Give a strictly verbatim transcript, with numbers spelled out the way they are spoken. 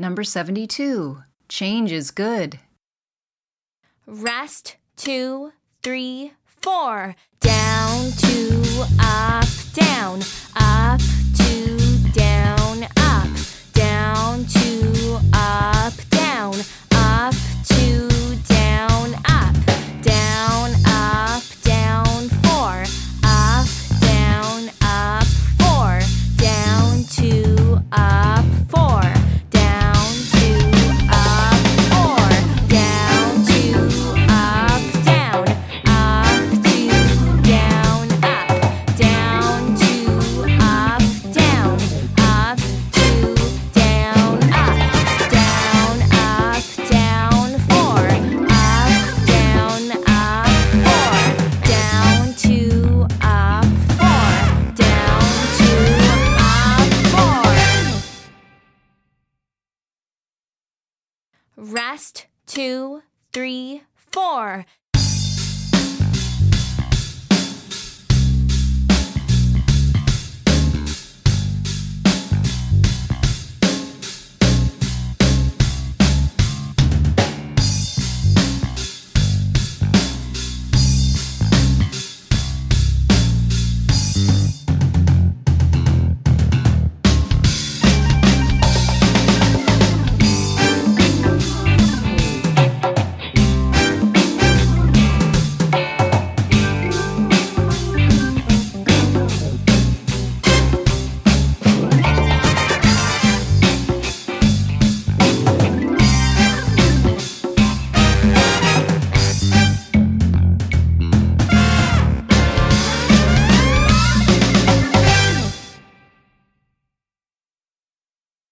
Number seventy-two. Change is good. Rest, two, three, four. Down, two, up, down. Up, two, down, up. Down, two, up, down. Up, two, down, up. Down, up, down, four. Up, down, up, four. Down, two, up, four. Down, two, up, four. Down, two, up, down. Up, two, down, up. Down, two, up, down. Up, two, down, up. Down, up, down, four. Up, down, up, four. Down, two, up, four. Down, two, up, four. Rest, two, three, four.